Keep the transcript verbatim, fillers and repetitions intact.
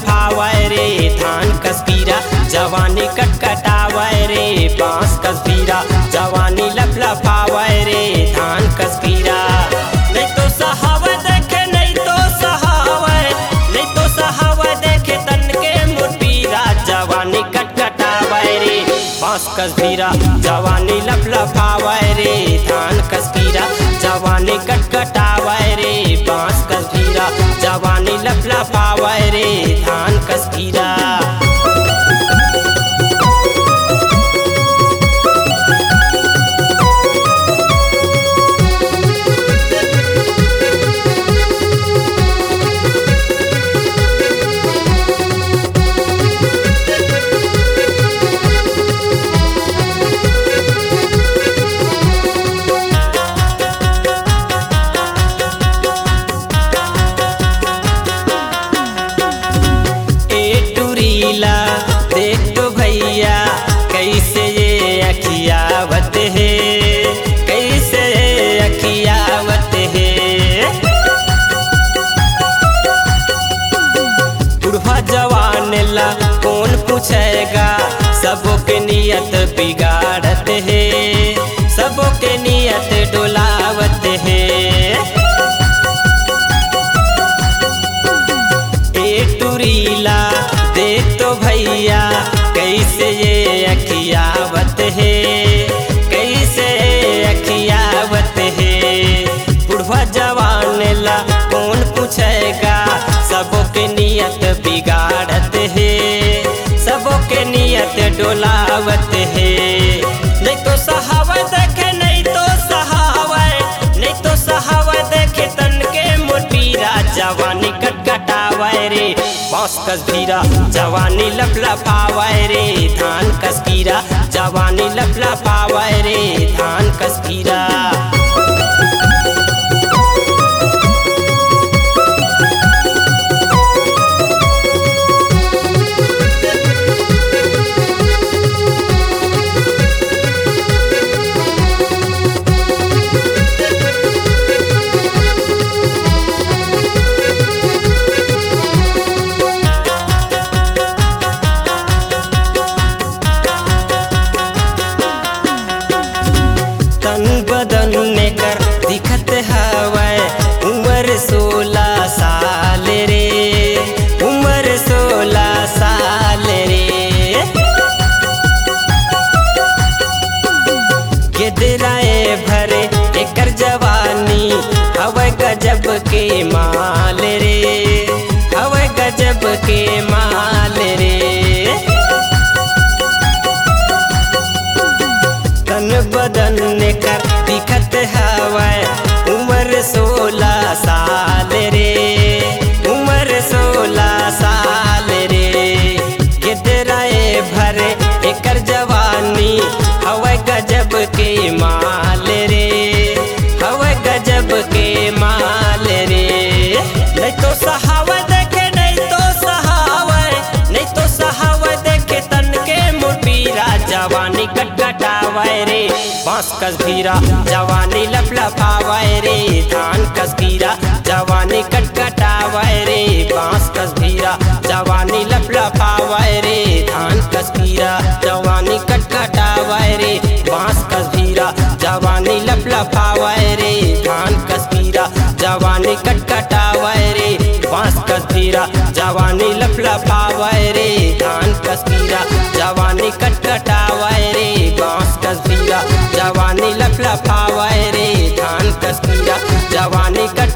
लफलाफावे रे धान कस्पीरा जवानी कटकटावे रे बांस कस्पीरा जवानी लफलाफावे रे धान कस्पीरा। नहीं तो सहावा देखे नहीं तो सहावा नहीं तो सहावा देखे तन के मुरपीरा जवानी कटकटावे रे बांस कस्पीरा जवानी लफलाफावे रे धान कस्पीरा जवानी कटकटावे रे बांस कस्पीरा जवानी लफलाफावे रे धान कस्पीरा। देख तो भैया कैसे ये अखियावत है कैसे ये अखियावत है। बुढ़वा जवान ला कौन पूछेगा सबों के नियत बिगाड़त है सबों के नियत डोलावत है। ए टुरीला देख तो भैया कैसे ये अखियावत है कैसे अखियावत है। बुढ़वा जवान ला कौन पूछेगा सबों के नियत बिगाड़त है सबों के नियत डोलावत है। नहीं तो सहावा देखे नहीं तो सहावा नहीं तो सहावा देखे तन के मुरपीरा जवानी कटकटावे रे बांस कस्पीरा जवानी लफलाफावे रे धान कस्पीरा जवानी लफलाफावे रे धान कस्पीरा। तन बदन ने कर दिखत हवै उम्र सोलह साल रे उम्र सोलह साल रे। गिदराए भरे एकर जवानी हवै गजब के माल रे हवै गजब के माल रे। तन बदन ने कर दिखत हवै उम्र सोलह साल रे उम्र सोलह साल रे। गिदराए भरे एकर जवानी हवै गजब के माल रे हवै गजब के माल रे। नहीं तो सहावा देखे नहीं तो सहावा नहीं तो सहावा देखे तन के मुरपीरा जवानी कटकटावे रे बांस कस्पीरा जवानी लफलाफावे रे धान कस्पीरा जवानी कटकटावे रे बांस कस्पीरा जवानी लफलाफावे रे धान कस्पीरा जवानी कटकटावे रे बांस कस्पीरा जवानी लफलाफावे रे धान कस्पीरा जवानी कटकटावे रे बांस कस्पीरा जवानी लफलाफावे रे धान कस्पीरा जवानी कटकटावे रे बांस कस्पीरा जवानी लफलाफावे रे धान कस्पीरा जवानी कट